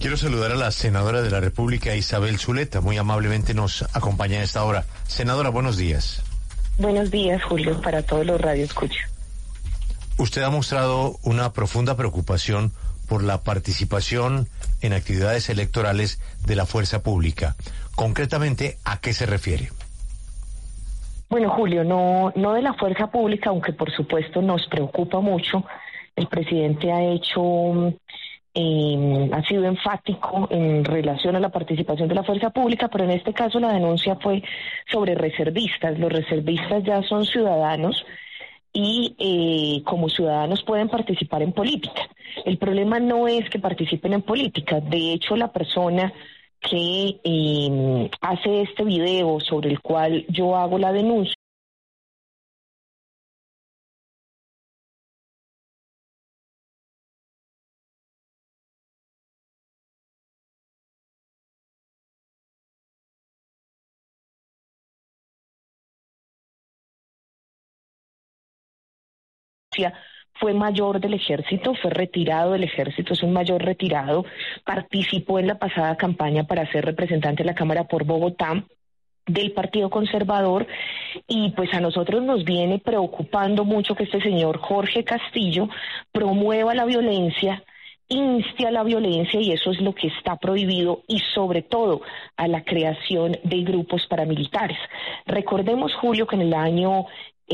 Quiero saludar a la senadora de la República, Isabel Zuleta. Muy amablemente nos acompaña a esta hora. Senadora, buenos días. Buenos días, Julio, para todos los radioescuchas. Usted ha mostrado una profunda preocupación por la participación en actividades electorales de la fuerza pública. Concretamente, ¿a qué se refiere? Bueno, Julio, no de la fuerza pública, aunque por supuesto nos preocupa mucho. El presidente ha sido enfático en relación a la participación de la fuerza pública, pero en este caso la denuncia fue sobre reservistas. Los reservistas ya son ciudadanos y como ciudadanos pueden participar en política. El problema no es que participen en política. De hecho, la persona que hace este video sobre el cual yo hago la denuncia fue mayor del ejército, fue retirado del ejército, es un mayor retirado, participó en la pasada campaña para ser representante de la Cámara por Bogotá del Partido Conservador, y pues a nosotros nos viene preocupando mucho que este señor Jorge Castillo promueva la violencia, inste a la violencia, y eso es lo que está prohibido, y sobre todo a la creación de grupos paramilitares. Recordemos, Julio, que en el año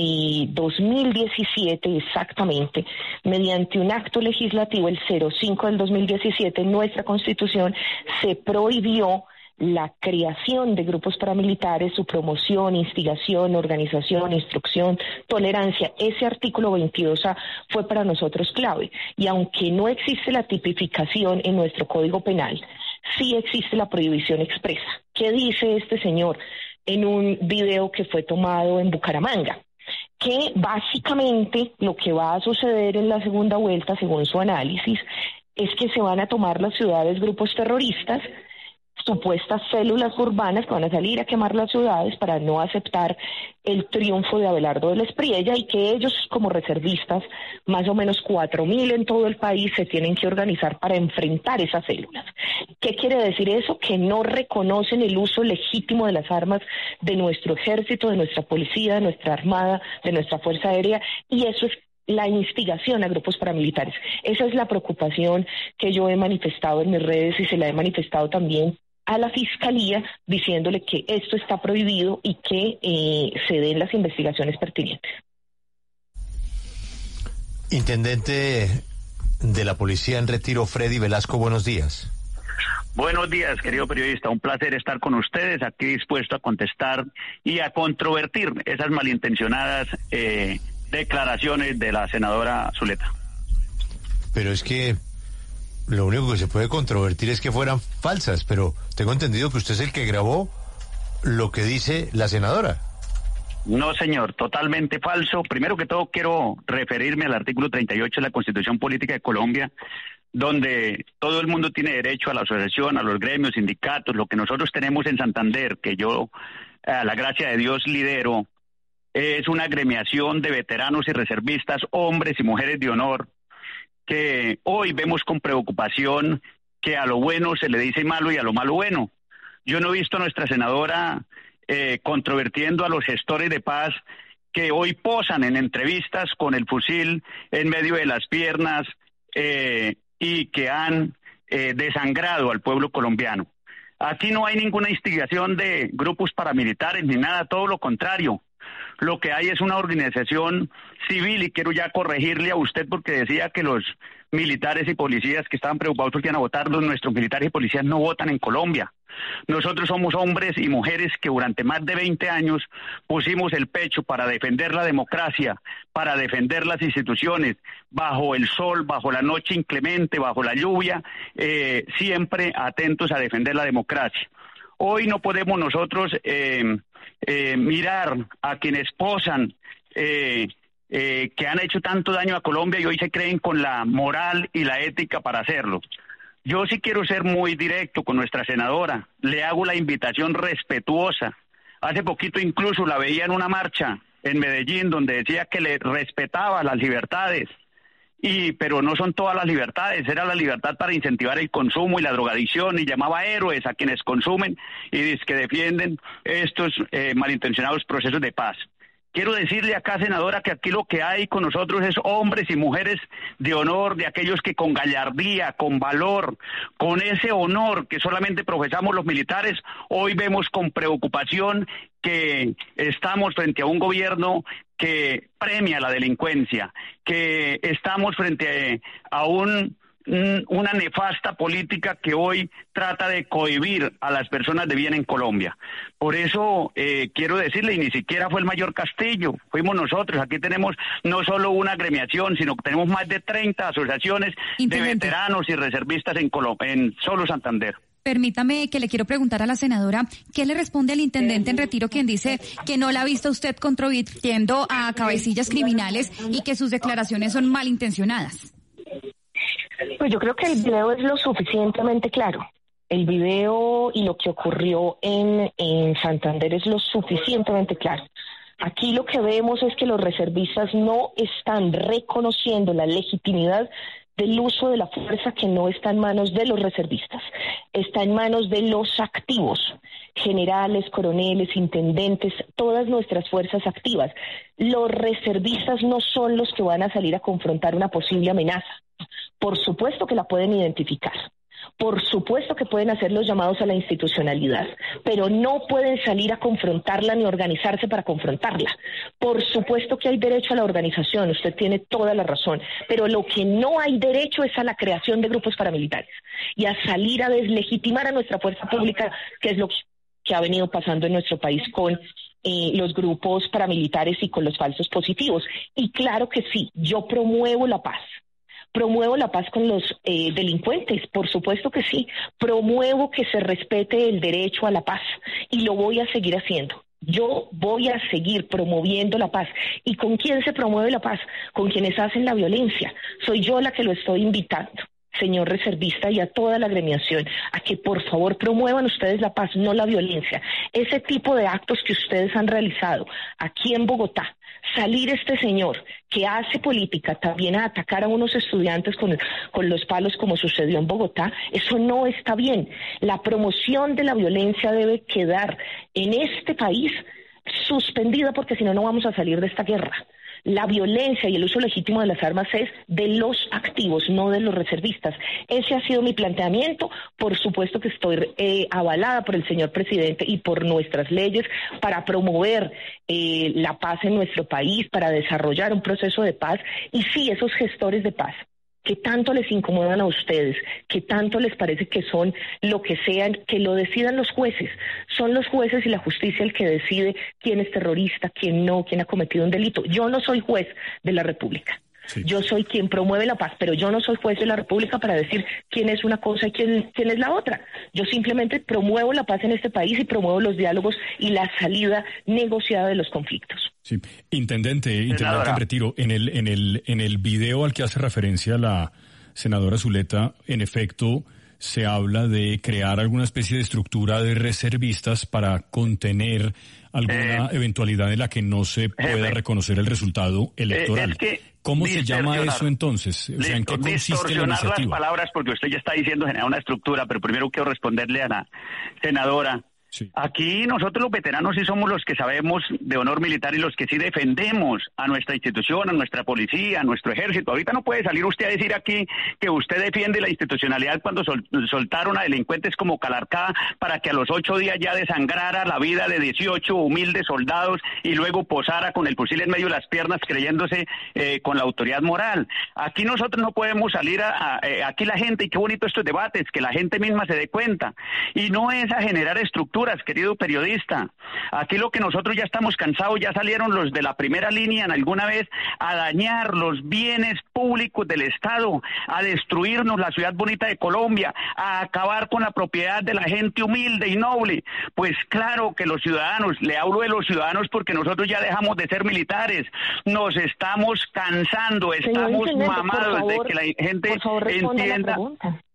2017 exactamente, mediante un acto legislativo, el 05 del 2017, en nuestra Constitución se prohibió la creación de grupos paramilitares, su promoción, instigación, organización, instrucción, tolerancia. Ese artículo 22A fue para nosotros clave, y aunque no existe la tipificación en nuestro Código Penal, sí existe la prohibición expresa. ¿Qué dice este señor en un video que fue tomado en Bucaramanga? Que básicamente lo que va a suceder en la segunda vuelta, según su análisis, es que se van a tomar las ciudades grupos terroristas, supuestas células urbanas que van a salir a quemar las ciudades para no aceptar el triunfo de Abelardo de la Espriella, y que ellos, como reservistas, más o menos 4.000 en todo el país, se tienen que organizar para enfrentar esas células. ¿Qué quiere decir eso? Que no reconocen el uso legítimo de las armas de nuestro ejército, de nuestra policía, de nuestra armada, de nuestra fuerza aérea, y eso es la instigación a grupos paramilitares. Esa es la preocupación que yo he manifestado en mis redes, y se la he manifestado también a la Fiscalía, diciéndole que esto está prohibido y que se den las investigaciones pertinentes. Intendente de la Policía en Retiro, Freddy Velasco, buenos días. Buenos días, querido periodista. Un placer estar con ustedes, aquí dispuesto a contestar y a controvertir esas malintencionadas declaraciones de la senadora Zuleta. Pero es que lo único que se puede controvertir es que fueran falsas, pero tengo entendido que usted es el que grabó lo que dice la senadora. No, señor, totalmente falso. Primero que todo, quiero referirme al artículo 38 de la Constitución Política de Colombia, donde todo el mundo tiene derecho a la asociación, a los gremios, sindicatos. Lo que nosotros tenemos en Santander, que yo, a la gracia de Dios, lidero, es una agremiación de veteranos y reservistas, hombres y mujeres de honor, que hoy vemos con preocupación que a lo bueno se le dice malo y a lo malo bueno. Yo no he visto a nuestra senadora controvertiendo a los gestores de paz que hoy posan en entrevistas con el fusil en medio de las piernas y que han desangrado al pueblo colombiano. Aquí no hay ninguna instigación de grupos paramilitares ni nada, todo lo contrario. Lo que hay es una organización civil, y quiero ya corregirle a usted porque decía que los militares y policías que estaban preocupados porque iban a votar, nuestros militares y policías no votan en Colombia. Nosotros somos hombres y mujeres que durante más de 20 años pusimos el pecho para defender la democracia, para defender las instituciones, bajo el sol, bajo la noche inclemente, bajo la lluvia, siempre atentos a defender la democracia. Hoy no podemos nosotros mirar a quienes posan que han hecho tanto daño a Colombia y hoy se creen con la moral y la ética para hacerlo. Yo sí quiero ser muy directo con nuestra senadora, le hago la invitación respetuosa. Hace poquito incluso la veía en una marcha en Medellín donde decía que le respetaba las libertades pero no son todas las libertades. Era la libertad para incentivar el consumo y la drogadicción, y llamaba héroes a quienes consumen y que defienden estos malintencionados procesos de paz. Quiero decirle acá, senadora, que aquí lo que hay con nosotros es hombres y mujeres de honor, de aquellos que con gallardía, con valor, con ese honor que solamente profesamos los militares, hoy vemos con preocupación que estamos frente a un gobierno que premia la delincuencia, que estamos frente a una nefasta política que hoy trata de cohibir a las personas de bien en Colombia. Por eso quiero decirle, y ni siquiera fue el mayor Castillo, fuimos nosotros. Aquí tenemos no solo una agremiación, sino que tenemos más de 30 asociaciones de veteranos y reservistas en solo Santander. Permítame que le quiero preguntar a la senadora, ¿qué le responde al intendente en retiro quien dice que no la ha visto usted contribuyendo a cabecillas criminales y que sus declaraciones son malintencionadas? Pues yo creo que el video es lo suficientemente claro. El video y lo que ocurrió en Santander es lo suficientemente claro. Aquí lo que vemos es que los reservistas no están reconociendo la legitimidad del uso de la fuerza, que no está en manos de los reservistas, está en manos de los activos, generales, coroneles, intendentes, todas nuestras fuerzas activas. Los reservistas no son los que van a salir a confrontar una posible amenaza. Por supuesto que la pueden identificar, por supuesto que pueden hacer los llamados a la institucionalidad, pero no pueden salir a confrontarla ni organizarse para confrontarla. Por supuesto que hay derecho a la organización, usted tiene toda la razón, pero lo que no hay derecho es a la creación de grupos paramilitares y a salir a deslegitimar a nuestra fuerza pública, que es lo que ha venido pasando en nuestro país con los grupos paramilitares y con los falsos positivos. Y claro que sí, yo promuevo la paz. Promuevo la paz con los delincuentes, por supuesto que sí. Promuevo que se respete el derecho a la paz y lo voy a seguir haciendo. Yo voy a seguir promoviendo la paz. ¿Y con quién se promueve la paz? Con quienes hacen la violencia. Soy yo la que lo estoy invitando, señor reservista, y a toda la agremiación, a que por favor promuevan ustedes la paz, no la violencia. Ese tipo de actos que ustedes han realizado aquí en Bogotá, salir este señor que hace política también a atacar a unos estudiantes con los palos como sucedió en Bogotá, eso no está bien. La promoción de la violencia debe quedar en este país suspendida, porque si no, no vamos a salir de esta guerra. La violencia y el uso legítimo de las armas es de los activos, no de los reservistas. Ese ha sido mi planteamiento. Por supuesto que estoy avalada por el señor presidente y por nuestras leyes para promover la paz en nuestro país, para desarrollar un proceso de paz. Y sí, esos gestores de paz que tanto les incomodan a ustedes, que tanto les parece que son lo que sean, que lo decidan los jueces. Son los jueces y la justicia el que decide quién es terrorista, quién no, quién ha cometido un delito. Yo no soy juez de la República. Sí. Yo soy quien promueve la paz, pero yo no soy juez de la República para decir quién es una cosa y quién es la otra. Yo simplemente promuevo la paz en este país y promuevo los diálogos y la salida negociada de los conflictos. Sí, intendente en retiro, en el video al que hace referencia la senadora Zuleta, en efecto, se habla de crear alguna especie de estructura de reservistas para contener alguna eventualidad en la que no se pueda reconocer el resultado electoral. ¿Cómo se llama eso entonces? O sea, ¿en qué consiste la iniciativa? Las palabras, porque usted ya está diciendo generar una estructura, pero primero quiero responderle a la senadora. Sí. Aquí nosotros los veteranos sí somos los que sabemos de honor militar y los que sí defendemos a nuestra institución, a nuestra policía, a nuestro ejército. Ahorita no puede salir usted a decir aquí que usted defiende la institucionalidad cuando soltaron a delincuentes como Calarcá para que a los 8 días ya desangrara la vida de 18 humildes soldados y luego posara con el fusil en medio de las piernas creyéndose con la autoridad moral. Aquí nosotros no podemos salir aquí la gente, y qué bonito estos debates, que la gente misma se dé cuenta. Y no es a generar estructuras, querido periodista. Aquí lo que nosotros ya estamos cansados, ya salieron los de la primera línea en alguna vez a dañar los bienes públicos del Estado, a destruirnos la ciudad bonita de Colombia, a acabar con la propiedad de la gente humilde y noble. Pues claro que los ciudadanos, le hablo de los ciudadanos porque nosotros ya dejamos de ser militares, nos estamos cansando, estamos mamados de que la gente entienda.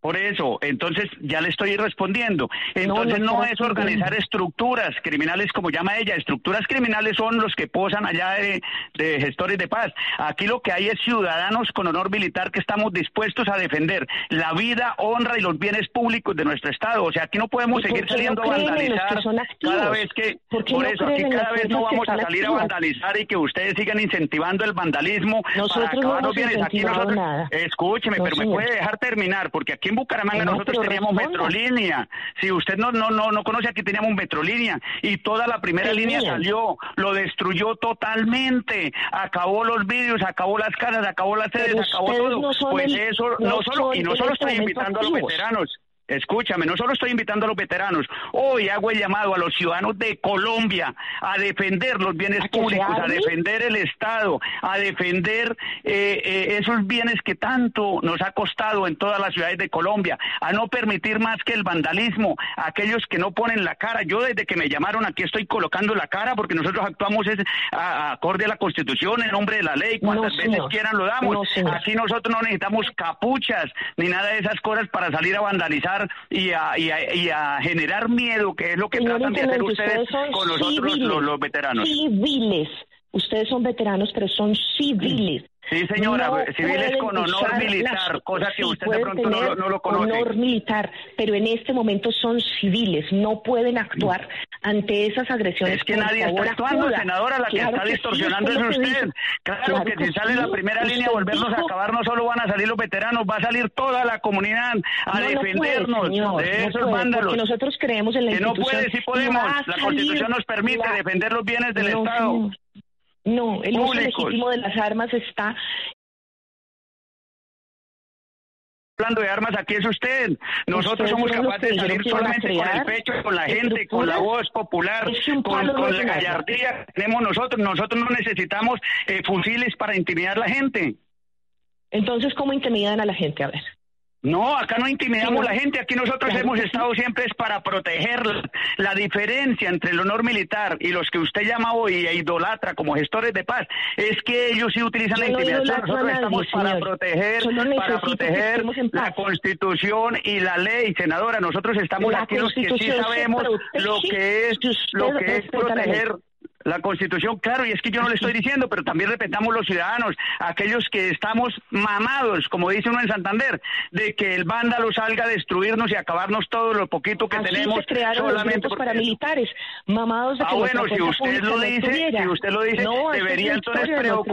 Por eso, entonces ya le estoy respondiendo. Entonces no es organizar estructuras criminales como llama ella. Estructuras criminales son los que posan allá de gestores de paz. Aquí lo que hay es ciudadanos con honor militar que estamos dispuestos a defender la vida, honra y los bienes públicos de nuestro Estado. O sea, aquí no podemos seguir saliendo a vandalizar cada vez que... Por eso, aquí cada vez no vamos a salir a vandalizar y que ustedes sigan incentivando el vandalismo para acabar los bienes. Aquí nosotros... Escúcheme, pero me puede dejar terminar, porque aquí en Bucaramanga nosotros teníamos Metrolínea. Si usted no conoce, aquí teníamos Metrolínea y toda la primera línea salió, lo destruyó totalmente, acabó los vídeos, acabó las casas, acabó las sedes, acabó todo. Pues eso, no solo estoy invitando a los veteranos. Escúchame, no solo estoy invitando a los veteranos, hoy hago el llamado a los ciudadanos de Colombia a defender los bienes públicos, a defender el Estado, a defender esos bienes que tanto nos ha costado en todas las ciudades de Colombia, a no permitir más que el vandalismo, a aquellos que no ponen la cara. Yo desde que me llamaron aquí estoy colocando la cara porque nosotros actuamos acorde a la Constitución, en nombre de la ley, cuantas veces quieran lo damos. Aquí nosotros no necesitamos capuchas ni nada de esas cosas para salir a vandalizar y a generar miedo, que es lo que tratan de hacer ustedes con nosotros los veteranos. Civiles. Ustedes son veteranos, pero son civiles. Sí, señora, civiles con honor militar, cosa que usted de pronto no lo conoce. Honor militar, pero en este momento son civiles, no pueden actuar ante esas agresiones. Es que nadie está actuando, senadora, la que está distorsionando es usted. Claro que si sale la primera línea a volvernos a acabar, no solo van a salir los veteranos, va a salir toda la comunidad a defendernos de esos vándalos. Porque nosotros creemos en la institución. Que no puede, sí podemos, la Constitución nos permite defender los bienes del Estado. Señor. No, el uso legítimo de las armas está... Hablando de armas, aquí es usted. Nosotros somos capaces de salir solamente con el pecho, con la gente, con la voz popular, con la gallardía que tenemos nosotros. Nosotros no necesitamos fusiles para intimidar a la gente. Entonces, ¿cómo intimidan a la gente? A ver. No, acá no intimidamos a la gente, aquí nosotros hemos estado siempre es para proteger la diferencia entre el honor militar y los que usted llama hoy e idolatra como gestores de paz, es que ellos sí utilizan la intimidación, nosotros estamos para proteger la Constitución y la ley, senadora, nosotros estamos aquí los que sí sabemos lo que es proteger la Constitución, claro, y es que yo no le estoy diciendo, pero también respetamos los ciudadanos, aquellos que estamos mamados, como dice uno en Santander, de que el vándalo salga a destruirnos y acabarnos todo lo poquito que tenemos. Se crearon solamente los grupos paramilitares, mamados de que bueno, si usted lo dice, no, debería entonces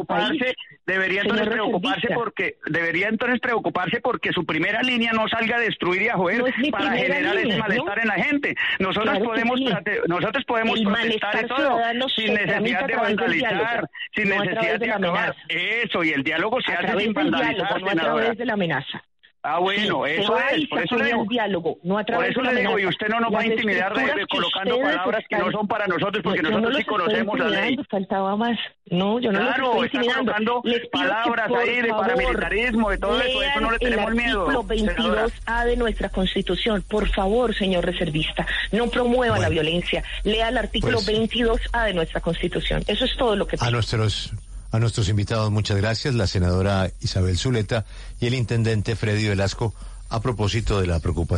preocuparse porque su primera línea no salga a destruir y a joder para generar ese malestar en la gente. Nosotros podemos protestar y todo, sin necesidad de vandalizar, sin necesidad de acabar. Eso, y el diálogo se hace sin vandalizar, no a través de la amenaza. Ah, bueno, eso es, por eso le digo. Diálogo, no a través de la amenaza. Y usted no nos va a intimidar colocando palabras que no son para nosotros, porque nosotros sí conocemos la ley. Faltaba más. No, yo no los estoy intimidando. Palabras ahí de paramilitarismo, de todo eso no le tenemos miedo. El artículo 22A de nuestra Constitución. Por favor, señor reservista, no promueva la violencia. Lea el artículo 22A de nuestra Constitución. Eso es todo lo que pido. A nuestros invitados, muchas gracias, la senadora Isabel Zuleta y el intendente Freddy Velasco, a propósito de la preocupación